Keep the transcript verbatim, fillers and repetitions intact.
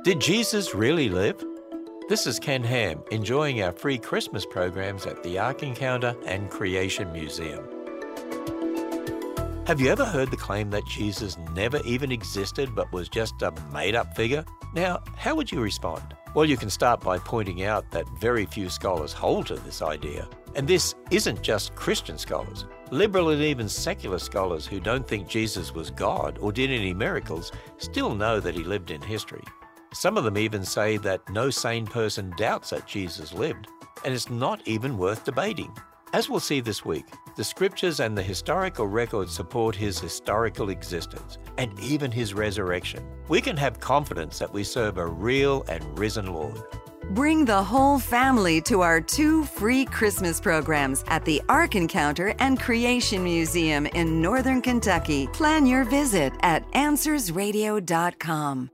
Did Jesus really live? This is Ken Ham, enjoying our free Christmas programs at the Ark Encounter and Creation Museum. Have you ever heard the claim that Jesus never even existed but was just a made-up figure? Now, how would you respond? Well, you can start by pointing out that very few scholars hold to this idea. And this isn't just Christian scholars. Liberal and even secular scholars who don't think Jesus was God or did any miracles still know that he lived in history. Some of them even say that no sane person doubts that Jesus lived, and it's not even worth debating. As we'll see this week, the scriptures and the historical records support his historical existence and even his resurrection. We can have confidence that we serve a real and risen Lord. Bring the whole family to our two free Christmas programs at the Ark Encounter and Creation Museum in Northern Kentucky. Plan your visit at answers radio dot com.